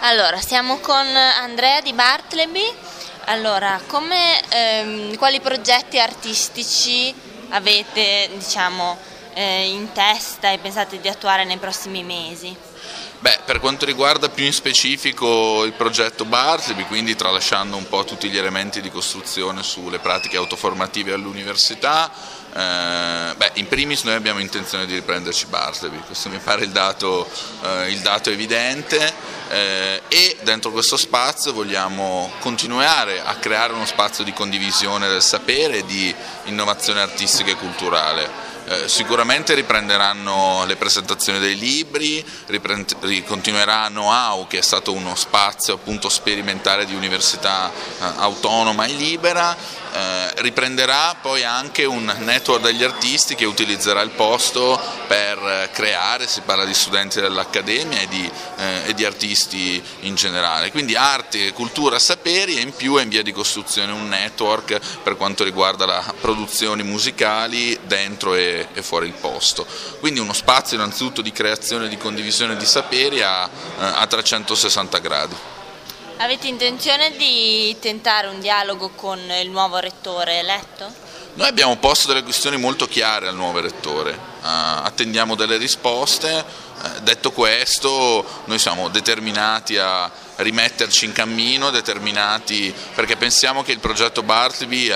Allora, siamo con Andrea di Bartleby. Allora, quali progetti artistici avete, in testa e pensate di attuare nei prossimi mesi? Per quanto riguarda più in specifico il progetto Bartleby, quindi tralasciando un po' tutti gli elementi di costruzione sulle pratiche autoformative all'università, in primis noi abbiamo intenzione di riprenderci Bartleby, questo mi pare il dato evidente, e dentro questo spazio vogliamo continuare a creare uno spazio di condivisione del sapere e di innovazione artistica e culturale. Sicuramente riprenderanno le presentazioni dei libri, continuerà Know-how, che è stato uno spazio appunto sperimentale di università autonoma e libera, riprenderà poi anche un network degli artisti che utilizzerà il posto per creare, si parla di studenti dell'accademia e di artisti in generale, quindi arte, cultura, saperi, e in più è in via di costruzione un network per quanto riguarda le produzioni musicali dentro e fuori il posto, quindi uno spazio innanzitutto di creazione e di condivisione di saperi a 360 gradi. Avete intenzione di tentare un dialogo con il nuovo rettore eletto? Noi abbiamo posto delle questioni molto chiare al nuovo rettore, attendiamo delle risposte. Detto questo, noi siamo determinati a rimetterci in cammino, determinati perché pensiamo che il progetto Bartleby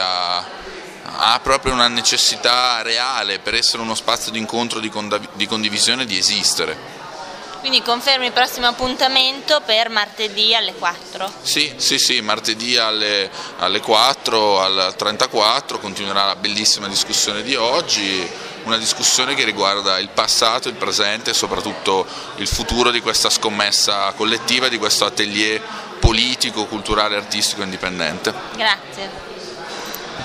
ha proprio una necessità reale per essere uno spazio di incontro, di condivisione, di esistere. Quindi confermi il prossimo appuntamento per martedì alle 4? Sì, martedì alle 4, al 34, continuerà la bellissima discussione di oggi, una discussione che riguarda il passato, il presente e soprattutto il futuro di questa scommessa collettiva, di questo atelier politico, culturale, artistico indipendente. Grazie.